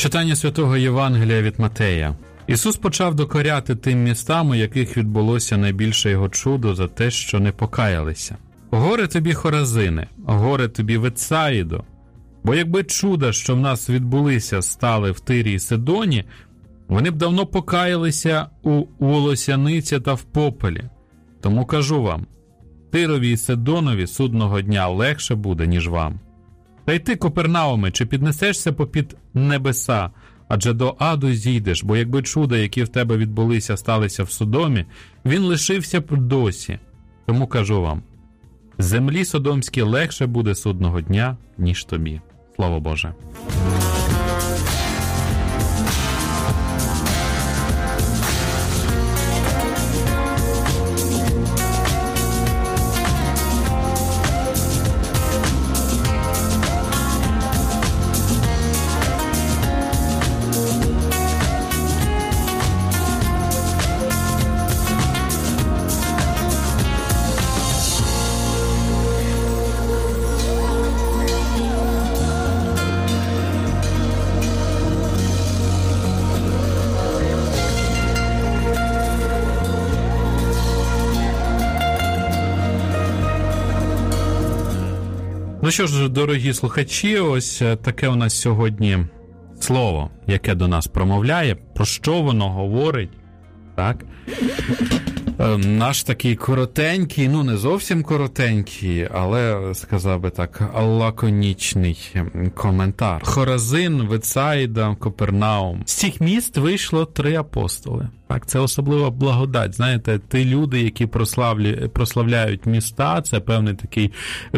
Читання Святого Євангелія від Матея. Ісус почав докоряти тим містам, у яких відбулося найбільше його чудо за те, що не покаялися. Горе тобі, Хоразине, горе тобі, Вецаїдо, бо якби чуда, що в нас відбулися, стали в Тирі і Сидоні, вони б давно покаялися у волосяниці та в попелі. Тому кажу вам, Тирові і Сидонові судного дня легше буде, ніж вам. Та й ти, Капернауме, чи піднесешся попід небеса, адже до аду зійдеш, бо якби чуда, які в тебе відбулися, сталися в Содомі, він лишився б досі. Тому кажу вам, землі Содомській легше буде судного дня, ніж тобі. Слава Боже. Ну що ж, дорогі слухачі, ось таке у нас сьогодні слово, яке до нас промовляє, про що воно говорить, так? Наш такий коротенький, ну не зовсім коротенький, але, сказав би так, лаконічний коментар. Хоразин, Вецаїда, Капернаум. З цих міст вийшло 3 апостоли. Так, це особлива благодать. Знаєте, ті люди, які прославляють міста, це певний такий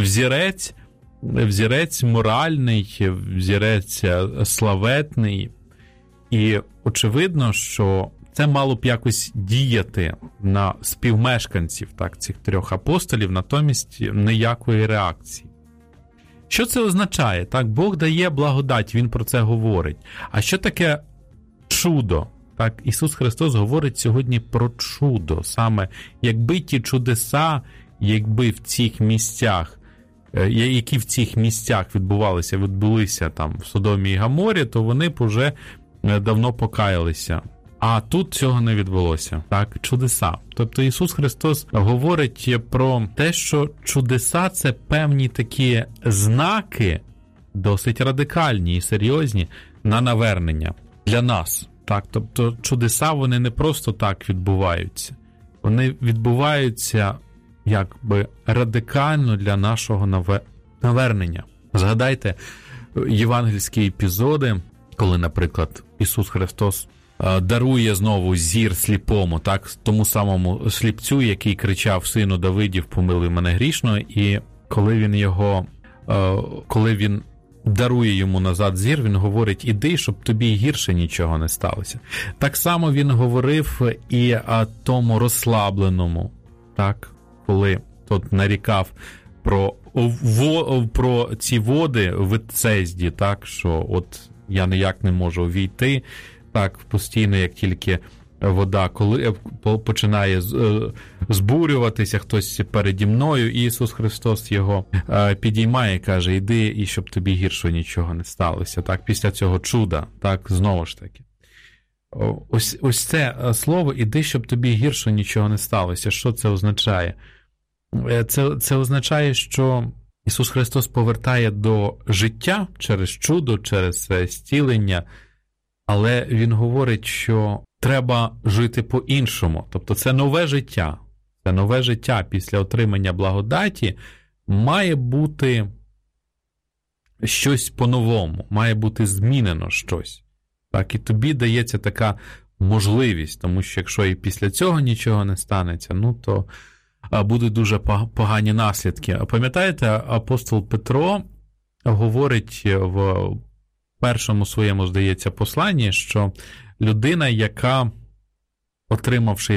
взірець моральний, взірець славетний. І очевидно, що це мало б якось діяти на співмешканців, так, цих 3 апостолів, натомість ніякої реакції. Що це означає? Так, Бог дає благодать, Він про це говорить. А що таке чудо? Так, Ісус Христос говорить сьогодні про чудо. Саме, якби ті чудеса, якби в цих місцях, які в цих місцях відбулися там в Содомі і Гоморі, то вони б уже давно покаялися. А тут цього не відбулося. Так, чудеса. Тобто Ісус Христос говорить про те, що чудеса – це певні такі знаки, досить радикальні і серйозні, на навернення для нас. Так, тобто чудеса, вони не просто так відбуваються. Вони відбуваються якби радикально для нашого навернення. Згадайте євангельські епізоди, коли, наприклад, Ісус Христос дарує знову зір сліпому, так, тому самому сліпцю, який кричав: «Сину Давидів, помилуй мене грішного», і коли він дарує йому назад зір, він говорить: «Іди, щоб тобі гірше нічого не сталося». Так само він говорив і тому розслабленому, так, коли тот нарікав про ці води в Вецезді, так, що от я ніяк не можу увійти, так, постійно, як тільки вода коли починає збурюватися, хтось переді мною, Ісус Христос його підіймає і каже: «Іди, і щоб тобі гірше нічого не сталося». Так, після цього чуда, так, знову ж таки. Ось це слово «іди, щоб тобі гірше нічого не сталося». Що це означає? Це означає, що Ісус Христос повертає до життя через чудо, через зцілення, але Він говорить, що треба жити по-іншому. Тобто це нове життя. Це нове життя після отримання благодаті має бути щось по-новому, має бути змінено щось. Так, і тобі дається така можливість, тому що якщо і після цього нічого не станеться, ну то будуть дуже погані наслідки. Пам'ятаєте, апостол Петро говорить в першому своєму, здається, посланні, що людина, яка, отримавши і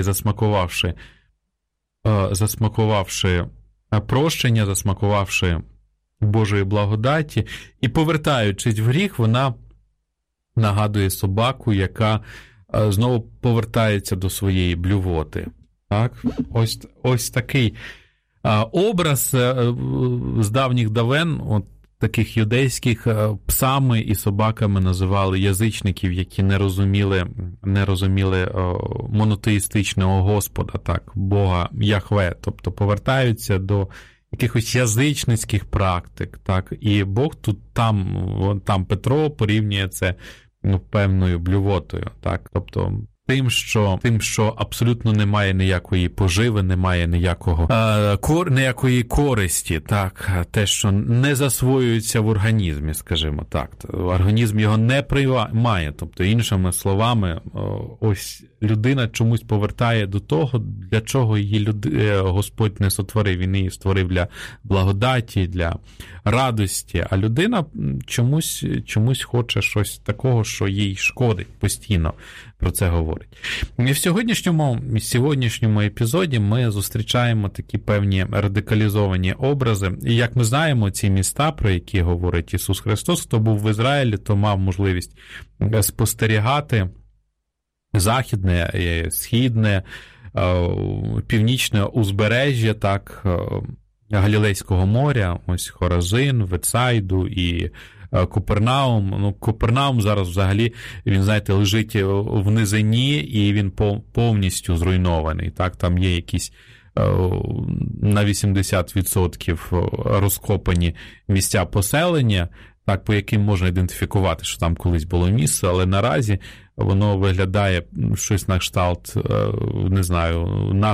засмакувавши прощення, засмакувавши Божої благодаті і повертаючись в гріх, вона нагадує собаку, яка знову повертається до своєї блювоти. Так? Ось такий образ з давніх давен, от таких юдейських псами і собаками називали язичників, які не розуміли монотеїстичного Господа, так, Бога Яхве, тобто повертаються до якихось язичницьких практик, так, і Бог тут там Петро порівнює це певною блювотою, так, тобто тим, що абсолютно немає ніякої поживи, немає ніякої користі, так, те, що не засвоюється в організмі, скажімо так, організм його не приймає, тобто, іншими словами, ось людина чомусь повертає до того, для чого її Господь не сотворив, він її створив для благодаті, для радості, а людина чомусь хоче щось такого, що їй шкодить, постійно про це говорить. І в сьогоднішньому епізоді ми зустрічаємо такі певні радикалізовані образи. І як ми знаємо, ці міста, про які говорить Ісус Христос, хто був в Ізраїлі, то мав можливість спостерігати західне, східне, північне узбережжя, так, Галілейського моря, ось Хоразин, Ветсайду і Капернаум. Капернаум зараз взагалі, він, знаєте, лежить в низині, і він повністю зруйнований. Так, там є якісь на 80% розкопані місця поселення, так, по яким можна ідентифікувати, що там колись було місце, але наразі воно виглядає щось на кшталт, не знаю,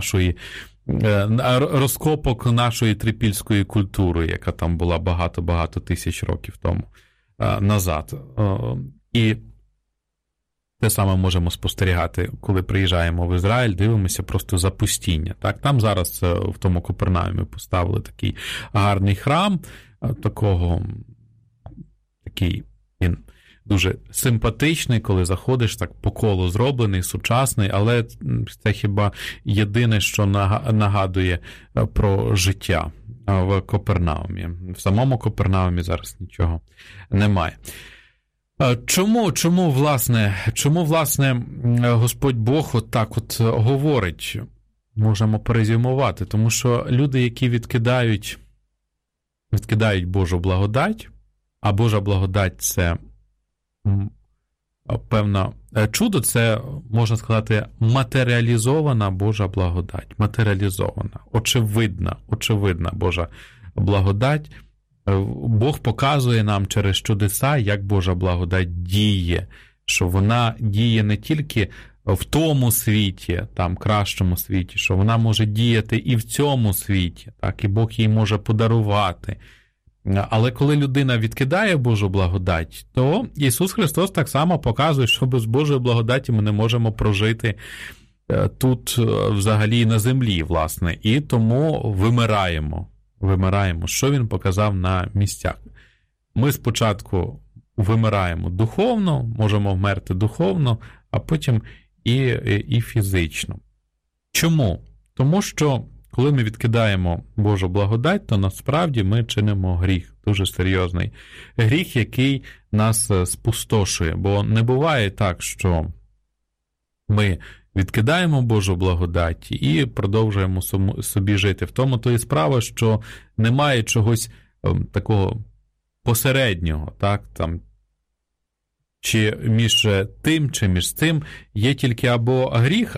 розкопок нашої трипільської культури, яка там була багато тисяч років тому назад. І те саме можемо спостерігати, коли приїжджаємо в Ізраїль, дивимося просто запустіння. Так, там зараз в тому Капернаумі поставили такий гарний храм, такий він дуже симпатичний, коли заходиш, так по колу зроблений, сучасний, але це хіба єдине, що нагадує про життя в Капернаумі. В самому Капернаумі зараз нічого немає. Чому, власне, Господь Бог отак от говорить? Можемо перезумувати, тому що люди, які відкидають Божу благодать, а Божа благодать – це певне чудо, це, можна сказати, матеріалізована Божа благодать. Матеріалізована, очевидна Божа благодать. Бог показує нам через чудеса, як Божа благодать діє, що вона діє не тільки в тому світі, там, кращому світі, що вона може діяти і в цьому світі, так, і Бог їй може подарувати. Але коли людина відкидає Божу благодать, то Ісус Христос так само показує, що без Божої благодаті ми не можемо прожити тут взагалі на землі, власне, і тому вимираємо, що Він показав на місцях. Ми спочатку вимираємо духовно, можемо вмерти духовно, а потім і фізично. Чому? Тому що коли ми відкидаємо Божу благодать, то насправді ми чинимо гріх, дуже серйозний гріх, який нас спустошує. Бо не буває так, що ми відкидаємо Божу благодать і продовжуємо собі жити. В тому то і справа, що немає чогось такого посереднього, так, там, чи між тим, чи між цим є тільки або гріх,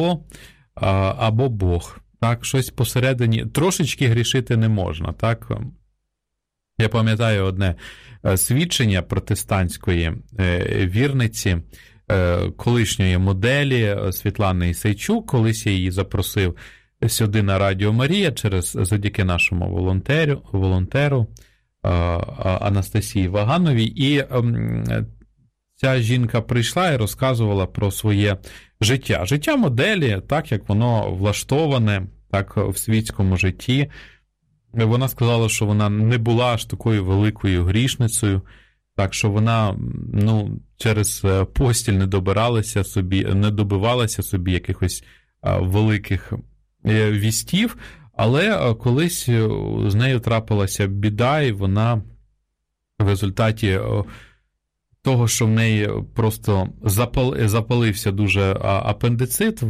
або Бог. Так, щось посередині, трошечки грішити не можна, так. Я пам'ятаю одне свідчення протестантської вірниці, колишньої моделі Світлани Ісайчук, колись я її запросив сюди на Радіо Марія завдяки нашому волонтеру Анастасії Вагановій, і ця жінка прийшла і розказувала про своє життя. Життя моделі, так як воно влаштоване, так в світському житті. Вона сказала, що вона не була аж такою великою грішницею, так що вона через постіль не добивалася собі якихось великих вістів, але колись з нею трапилася біда, і вона в результаті того, що в неї просто запалився дуже апендицит,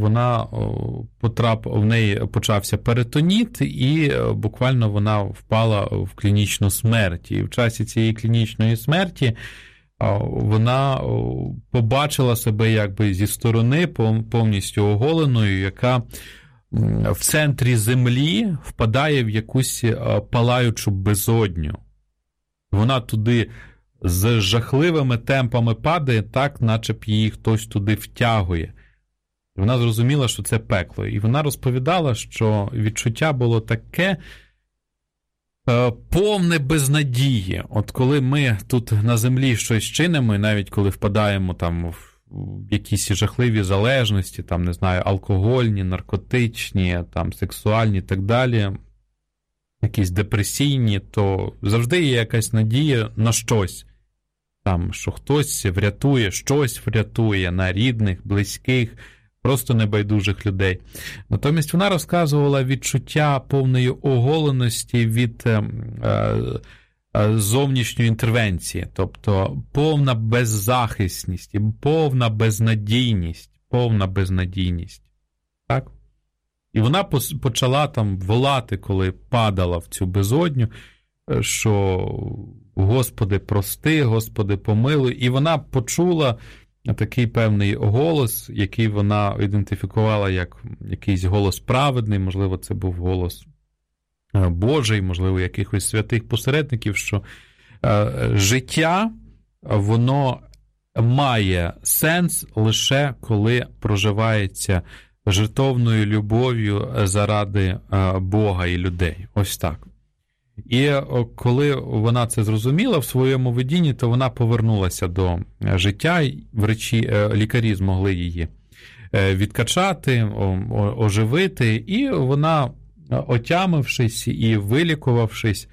в неї почався перитоніт, і буквально вона впала в клінічну смерть. І в часі цієї клінічної смерті вона побачила себе якби зі сторони повністю оголеною, яка в центрі землі впадає в якусь палаючу безодню. Вона туди з жахливими темпами падає, так, наче б її хтось туди втягує. І вона зрозуміла, що це пекло. І вона розповідала, що відчуття було таке повне безнадії. От коли ми тут на землі щось чинимо, і навіть коли впадаємо там в якісь жахливі залежності, там, не знаю, алкогольні, наркотичні, там, сексуальні і так далі, якісь депресійні, то завжди є якась надія на щось. Там, що хтось врятує, щось врятує на рідних, близьких, просто небайдужих людей. Натомість вона розказувала відчуття повної оголеності від зовнішньої інтервенції, тобто повна беззахисність, повна безнадійність. Так? І вона почала там волати, коли падала в цю безодню, що Господи, прости, Господи, помилуй. І вона почула такий певний голос, який вона ідентифікувала як якийсь голос праведний, можливо, це був голос Божий, можливо, якихось святих посередників, що життя, воно має сенс лише коли проживається жертовною любов'ю заради Бога і людей. Ось так. І коли вона це зрозуміла в своєму видінні, то вона повернулася до життя, лікарі змогли її відкачати, оживити, і вона, отямившись і вилікувавшись,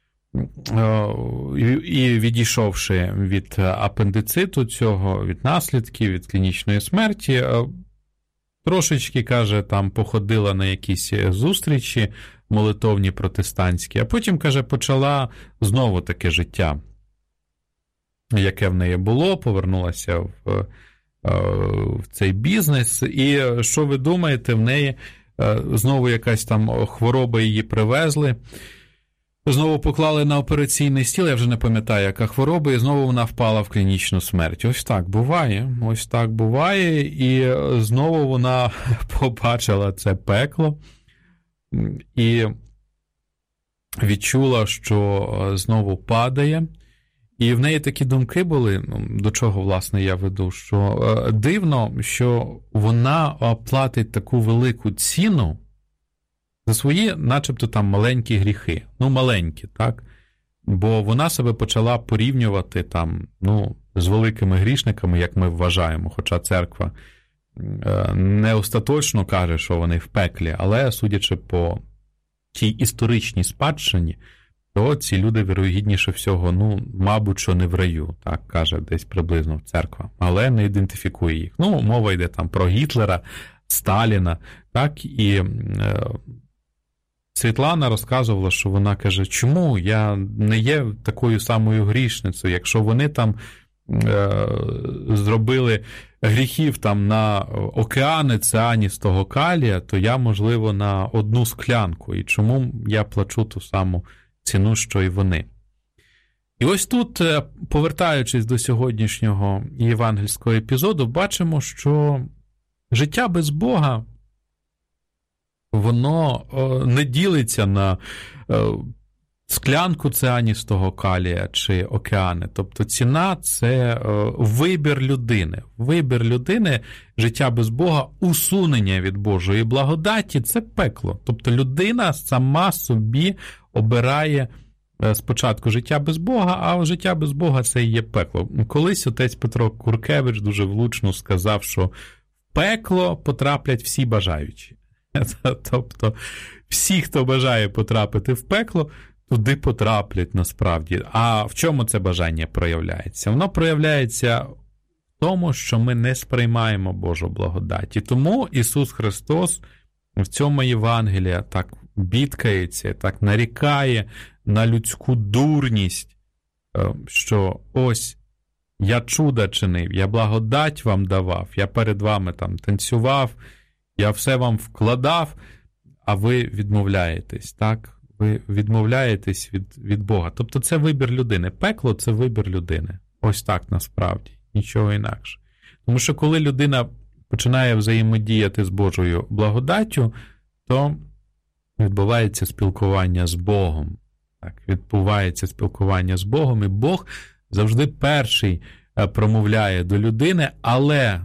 і відійшовши від апендициту цього, від наслідків, від клінічної смерті, трошечки, каже, там походила на якісь зустрічі молитовні протестантські, а потім, каже, почала знову таке життя, яке в неї було, повернулася в цей бізнес. І що ви думаєте, в неї знову якась там хвороба, її привезли, знову поклали на операційний стіл, я вже не пам'ятаю, яка хвороба, і знову вона впала в клінічну смерть. Ось так буває, і знову вона побачила це пекло, і відчула, що знову падає. І в неї такі думки були, до чого, власне, я веду, що дивно, що вона платить таку велику ціну за свої, начебто, там маленькі гріхи. Маленькі, так? Бо вона себе почала порівнювати там, з великими грішниками, як ми вважаємо, хоча церква не остаточно каже, що вони в пеклі, але, судячи по тій історичній спадщині, то ці люди, вірогідніше всього, мабуть, що не в раю, так каже десь приблизно церква, але не ідентифікує їх. Мова йде там про Гітлера, Сталіна, так, і Світлана розказувала, що вона каже, чому я не є такою самою грішницею, якщо вони там зробили гріхів там на океани цианістого калія, то я, можливо, на одну склянку. І чому я плачу ту саму ціну, що і вони. І ось тут, повертаючись до сьогоднішнього євангельського епізоду, бачимо, що життя без Бога, воно не ділиться на склянку цианістого калія чи океани. Тобто ціна – це вибір людини. Вибір людини, життя без Бога, усунення від Божої благодаті – це пекло. Тобто людина сама собі обирає спочатку життя без Бога, а життя без Бога – це і є пекло. Колись отець Петро Куркевич дуже влучно сказав, що в пекло потраплять всі бажаючі. Тобто всі, хто бажає потрапити в пекло, туди потраплять насправді. А в чому це бажання проявляється? Воно проявляється в тому, що ми не сприймаємо Божу благодать. І тому Ісус Христос в цьому Євангелії так бідкається, так нарікає на людську дурність, що ось я чуда чинив, я благодать вам давав, я перед вами там танцював, я все вам вкладав, а ви відмовляєтесь, так? Ви відмовляєтесь від Бога. Тобто це вибір людини. Пекло – це вибір людини. Ось так насправді, нічого інакше. Тому що коли людина починає взаємодіяти з Божою благодаттю, то відбувається спілкування з Богом. Так, відбувається спілкування з Богом, і Бог завжди перший промовляє до людини, але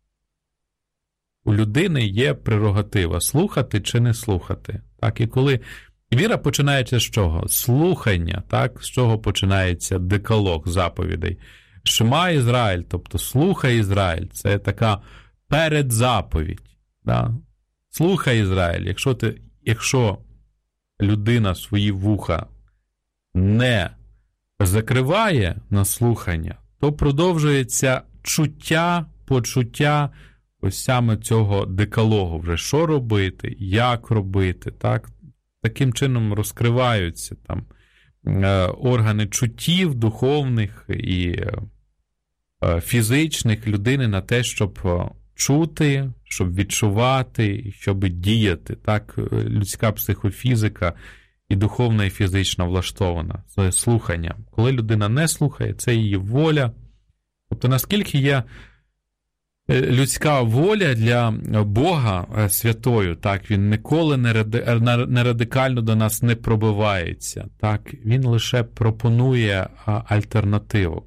у людини є прерогатива – слухати чи не слухати. Так, і коли віра починається з чого? Слухання, так, з чого починається декалог заповідей. Шма Ізраїль, тобто слухай Ізраїль, це така передзаповідь. Да? Слухай Ізраїль, якщо людина свої вуха не закриває на слухання, то продовжується почуття ось саме цього декалогу вже, що робити, як робити, так? Таким чином розкриваються там органи чуттів духовних і фізичних людини на те, щоб чути, щоб відчувати, щоб діяти. Так, людська психофізика і духовна, і фізична влаштована. Це слухання. Коли людина не слухає, це її воля. Тобто, наскільки є людська воля для Бога святою, так, він ніколи не радикально до нас не пробивається. Так, він лише пропонує альтернативу.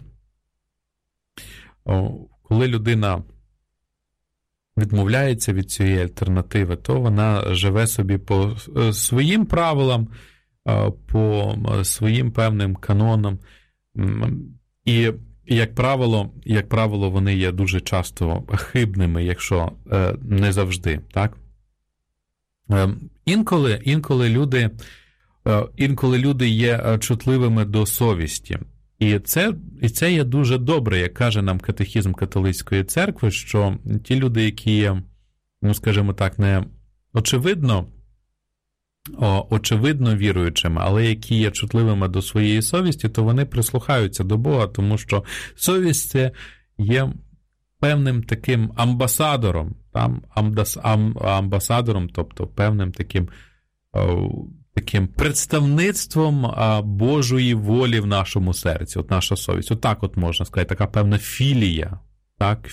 Коли людина відмовляється від цієї альтернативи, то вона живе собі по своїм правилам, по своїм певним канонам. І, як правило, вони є дуже часто хибними, якщо не завжди. Так? Інколи люди є чутливими до совісті. І це є дуже добре, як каже нам катехізм католицької церкви, що ті люди, які є, ну, скажімо так, не очевидно віруючими, але які є чутливими до своєї совісті, то вони прислухаються до Бога, тому що совість – це є певним таким амбасадором, тобто певним таким представництвом Божої волі в нашому серці, от наша совість. Отак от можна сказати, така певна філія, так,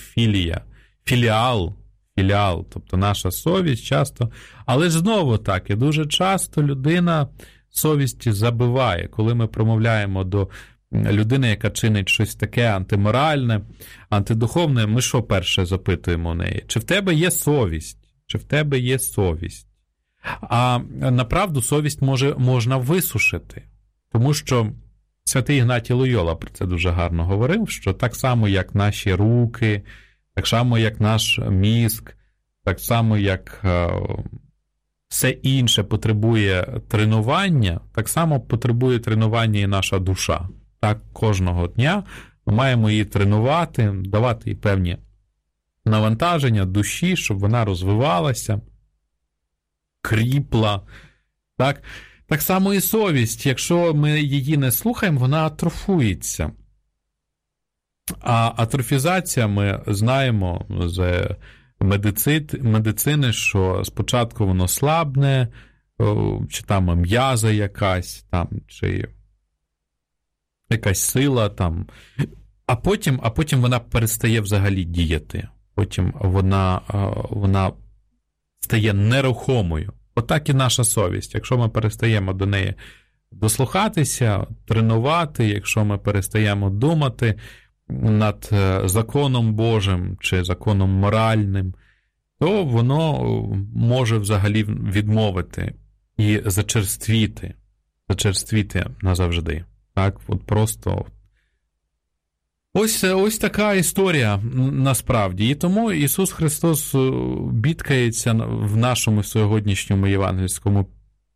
філіал, тобто наша совість часто, але ж знову так, і дуже часто людина совісті забиває, коли ми промовляємо до людини, яка чинить щось таке антиморальне, антидуховне, ми що перше запитуємо у неї? Чи в тебе є совість? Чи в тебе є совість? А направду совість можна висушити, тому що святий Ігнатій Лойола про це дуже гарно говорив, що так само, як наші руки, так само, як наш мізк, так само, як все інше потребує тренування, так само потребує тренування і наша душа. Так, кожного дня ми маємо її тренувати, давати їй певні навантаження душі, щоб вона розвивалася, кріпла. Так само і совість. Якщо ми її не слухаємо, вона атрофується. А атрофізація, ми знаємо з медицини, що спочатку воно слабне, чи там м'яза якась, там, чи якась сила, там. А потім вона перестає взагалі діяти. Потім вона стає нерухомою. Отак і наша совість. Якщо ми перестаємо до неї дослухатися, тренувати, якщо ми перестаємо думати над законом Божим чи законом моральним, то воно може взагалі відмовити і зачерствіти назавжди. Так, от просто ось така історія насправді. І тому Ісус Христос бідкається в нашому сьогоднішньому євангельському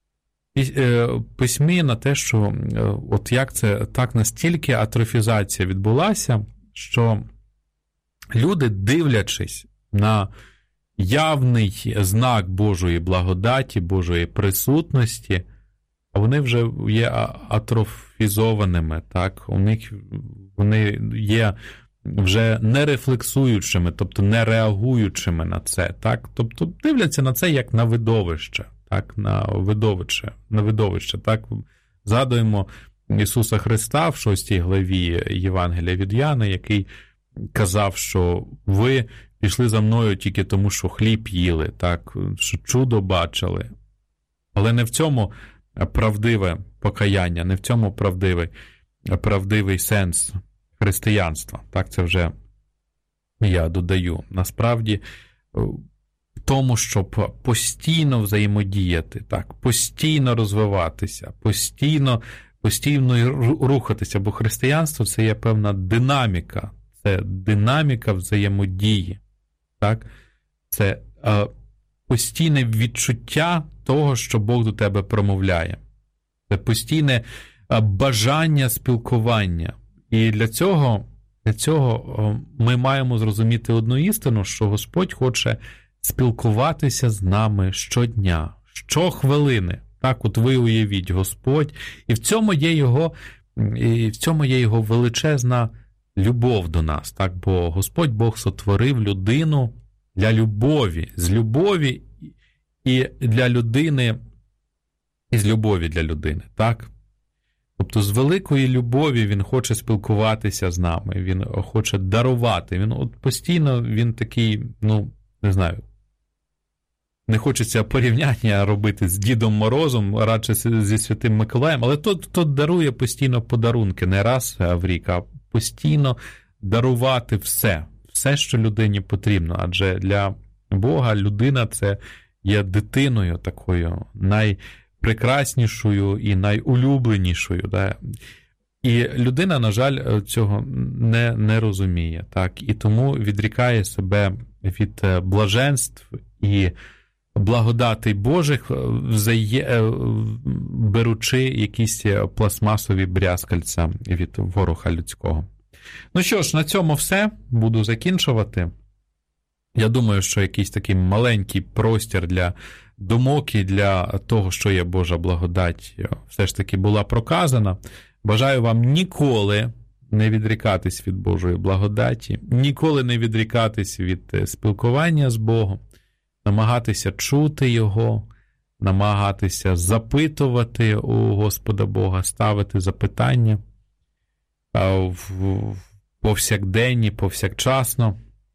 письмі на те, що от як це так настільки атрофізація відбулася, що люди, дивлячись на явний знак Божої благодаті, Божої присутності, а вони вже є атрофізованими, так? Вони є вже не рефлексуючими, тобто не реагуючими на це, так? Тобто дивляться на це як на видовище, так? На видовище, так? Згадуємо Ісуса Христа в 6 главі Євангелія від Яна, який казав, що ви пішли за мною тільки тому, що хліб їли, так? Що чудо бачили. Але не в цьому правдиве покаяння, не в цьому правдивий сенс християнства. Так, це вже я додаю. Насправді, в тому, щоб постійно взаємодіяти, так, постійно розвиватися, постійно рухатися, бо християнство – це є певна динаміка, це динаміка взаємодії, так, це постійне відчуття того, що Бог до тебе промовляє. Це постійне бажання спілкування. І для цього ми маємо зрозуміти одну істину, що Господь хоче спілкуватися з нами щодня, щохвилини. Так, от ви уявіть, Господь, і в цьому є його величезна любов до нас, так, бо Господь Бог сотворив людину для любові, з любові і для людини, і з любові для людини, так? Тобто з великої любові він хоче спілкуватися з нами, він хоче дарувати, він от постійно, він такий, не знаю, не хочеться порівняння робити з Дідом Морозом, радше зі Святим Миколаєм, але тот дарує постійно подарунки, не раз в рік, а постійно дарувати все, що людині потрібно, адже для Бога людина – це є дитиною такою найпрекраснішою і найулюбленішою. Да? І людина, на жаль, цього не розуміє. Так? І тому відрікає себе від блаженств і благодатей Божих, беручи якісь пластмасові брязкальця від ворога людського. Ну що ж, на цьому все. Буду закінчувати. Я думаю, що якийсь такий маленький простір для думок і для того, що є Божа благодать, все ж таки була проказана. Бажаю вам ніколи не відрікатись від Божої благодаті, ніколи не відрікатись від спілкування з Богом, намагатися чути Його, намагатися запитувати у Господа Бога, ставити запитання повсякденні, повсякчасно,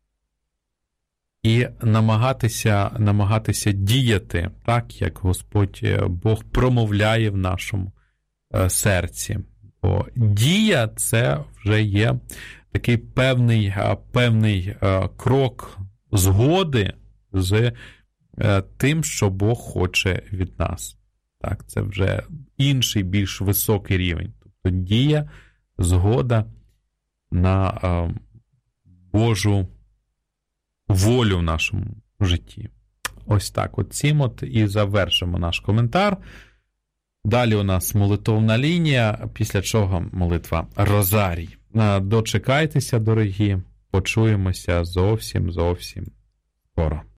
і намагатися діяти так, як Господь Бог промовляє в нашому серці. Бо дія – це вже є такий певний крок згоди з тим, що Бог хоче від нас. Так, це вже інший, більш високий рівень. Тобто дія, згода на Божу волю в нашому житті. Ось так от цим і завершимо наш коментар. Далі у нас молитовна лінія, після чого молитва Розарій. Дочекайтеся, дорогі, почуємося зовсім скоро.